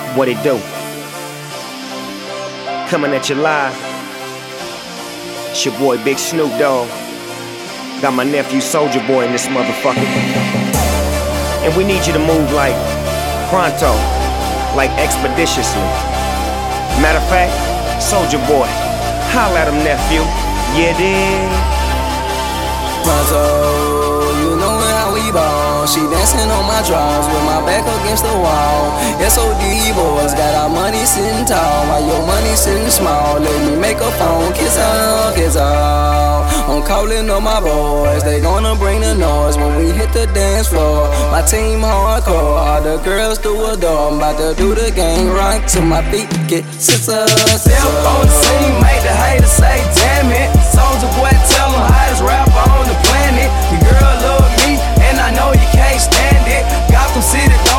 What it do? Coming at you live. It's your boy Big Snoop Dogg. Got my nephew Soulja Boy in this motherfucker. And we need you to move like pronto, like expeditiously. Matter of fact, Soulja Boy, holla at him, nephew. Yeah, dig. Pronto, you know how we ball. She dancing on my drawers with my back against the wall. SOD boys got our money sitting tall while your money sitting small. Let me make a phone, kiss her, kiss her. I'm calling on my boys, they gonna bring the noise when we hit the dance floor. My team hardcore, all the girls do adore. I'm about to do the gang right to my feet, get sister. Step on the scene, make the haters say damn it. Soulja Boy tell them hottest rapper on the planet. Your girl love me, and I know you can't stand it. Gotham City